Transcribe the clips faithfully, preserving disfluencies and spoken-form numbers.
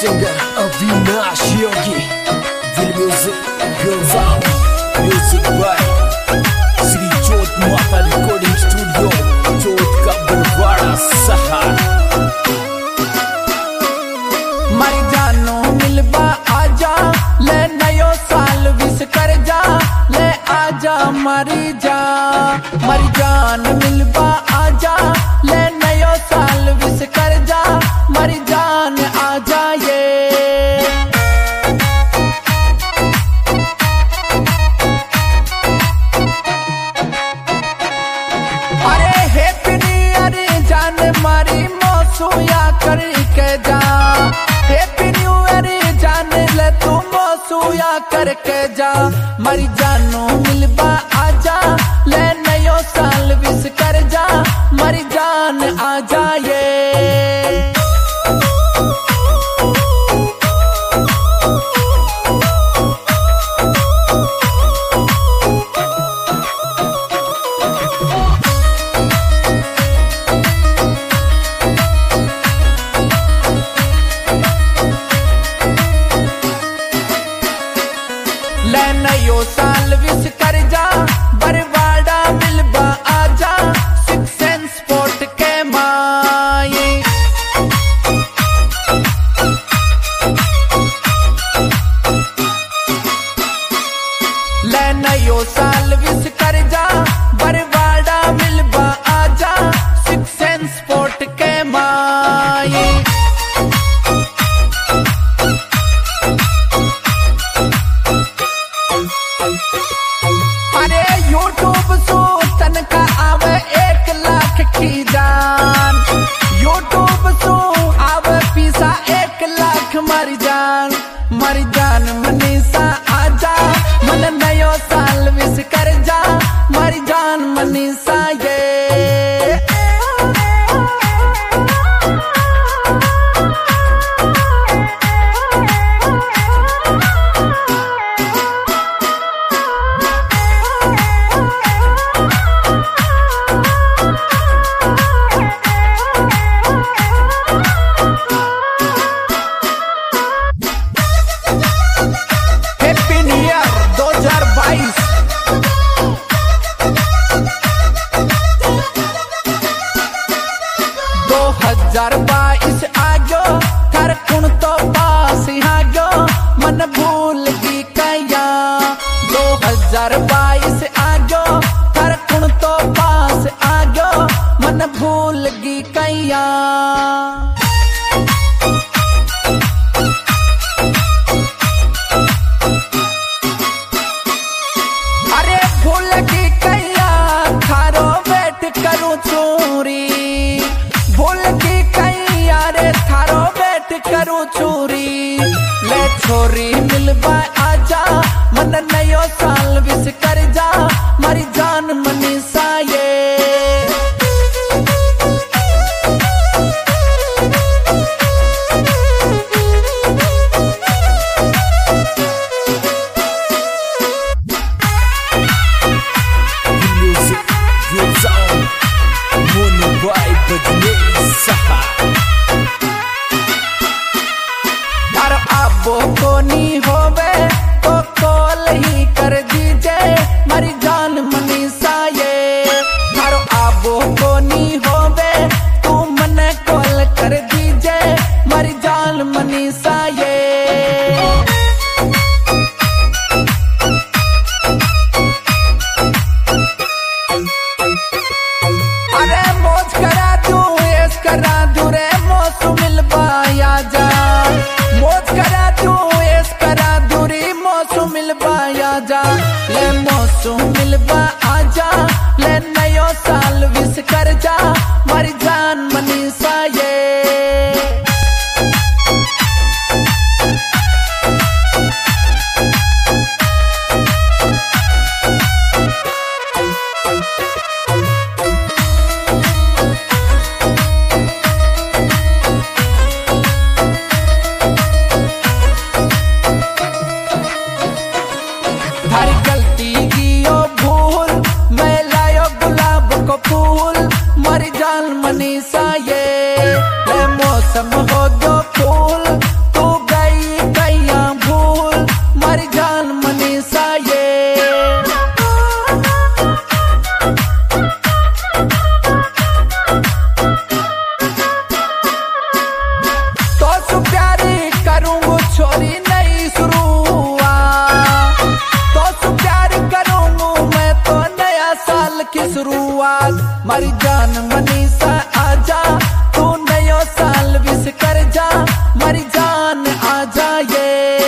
singer Avinash Yogi. Will music goes out. Music by Sri Jot Mata Recording Studio, Jot का बरवाड़ा सहार। मरी जानो मिलबा आजा, ले नयो साल विश कर जा, ले आजा मरी जा। मरी जान मिलबा आजा, ले नयो साल विश कर जा, मरी जान आजा ये। अरे हैप्पी न्यू ईयर जान मारी मौसूया करके जा, हैप्पी न्यू ईयर जान ले तू मौसूया करके जा। मरी जानो मिलबा आजा, ले नयो साल विश कर जा, मरी जान आजा ये। ले नयो साल विश कर जा, बरवाड़ा मिलबा आजा, सिक्स सेंस स्पोर्ट के माए। ले नयो साल विश कर जा, बरवाड़ा मिलबा आजा, सिक्स सेंस स्पोर्ट के माए। अरे यूट्यूब सो तनका आवे एक लाख की जान, यूट्यूब सो आवे पीसा एक लाख मरी जान। मरी जान मनीषा आजा, मन नयो साल विश कर जा, मरी जान मनीषा ये। दो हजार बाईस आगो, थर कुण तो पास आगो, मन भूल की कैया। दो हजार बाईस आगो, थर कुण तो पास आगो, मन भूल की कैया। अरे भूल की कैया, थारो वेट करूं चोरी, भूल की कैया रे थारो वेट करूं चोरी। ले छोरी मिलबा आजा, मन नयो साल विश कर जा, मरी जान मनीषा ये। Music goes out. Mono by Bajne Sahar. यार आबो को नहीं होवे तो कॉल ही कर दीजे, मरी जान मनीषा ये। यार आबो को नहीं होवे तू मने कॉल कर दीजे, मरी जान मनीषा ये। अरे मौज करा दूं ऐस करा दूं रे मौसू मिलबा आजा, मौज करा दूं ऐस करा दूं रे मौसू मिलबा आजा। ले मौसू मिलबा आजा, ले नयो साल विश कर जा, मरी जान मनीषा ये। थारी गलती की ओ भूल, मैं लायो गुलाब को फूल, मरी जा बाद मारी जान मनीषा आजा, तू नयो साल विश कर जा, मारी जान आजा ये।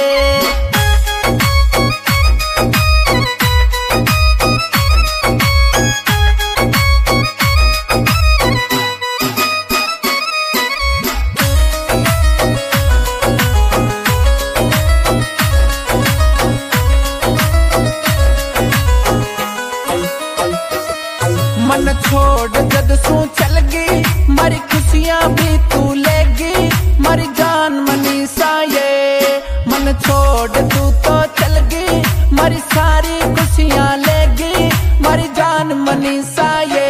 मन छोड़ जद सू चल गई, मारी खुशियां भी तू लेगी, मारी जान मनीषा ये। मन छोड़ तू तो चल गई, मारी सारी खुशियां लेगी, मारी जान मनीषा ये।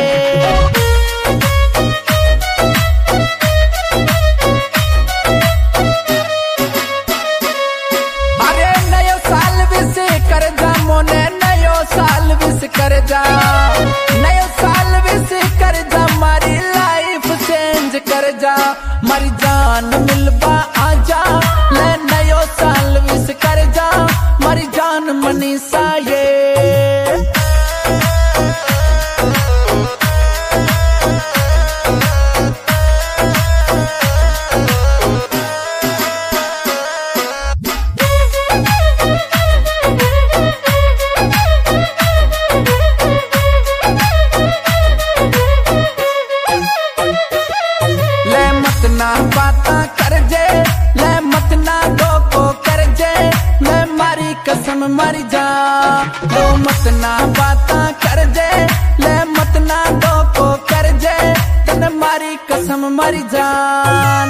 अरे नयो साल विश कर जा मोने, नयो साल विश कर जा, नयो साल विश कर जा, मारी लाइफ चेंज कर जा, मारी जान मिलबा आजा, ले नयो साल विश कर जा, मारी जान मनीषा ये। ना बाता कर जे, ले मत ना दो को कर जे, मैं मारी कसम मर जा। लो मत ना बाता कर जे, ले मत ना दो को कर जे, तन मारी कसम मर जान।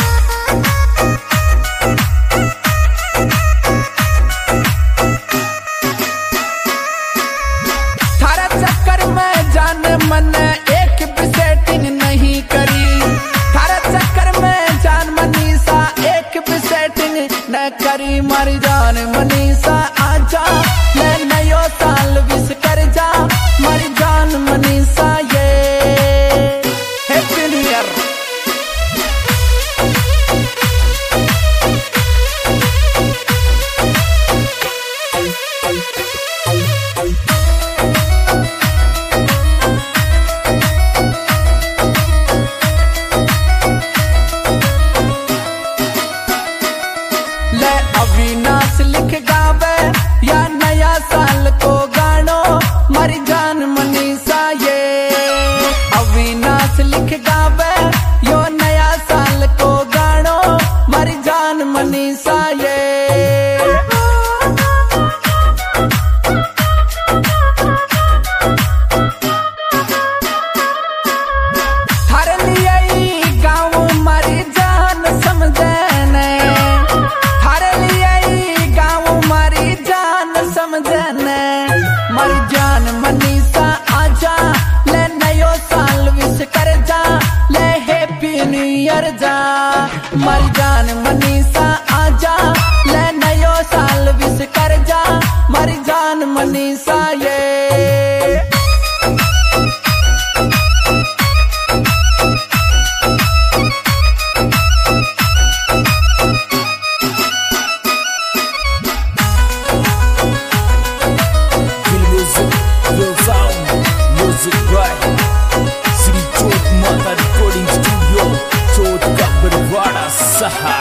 थारा चक्कर में जान मन एक भी सेटिंग नहीं करी, चक्कर में जान मनीषा एक भी सेटिंग न करी, मारी जान मनीषा आजा, ले नयो साल विश कर जा, मारी जान मनीषा ये। Happy new year. अविनाश लिख गावे या नया साल को गानो, मारी जान मनीषा ये। अविनाश लिख गावे यो नया साल को गानो, मारी जान मनीषा ये। हर लिए गाँव मारी जान समझे ने, मारी जान मनीषा आजा, ले नयो साल विश कर जा, ले हैप्पी न्यू ईयर जा, मारी जान मनीषा आजा, ले नयो साल विश कर जा, मारी जान मनीषा ये। Music by Sri Jot Mata Recording Studio, Jodhpur, Barawada, Saha.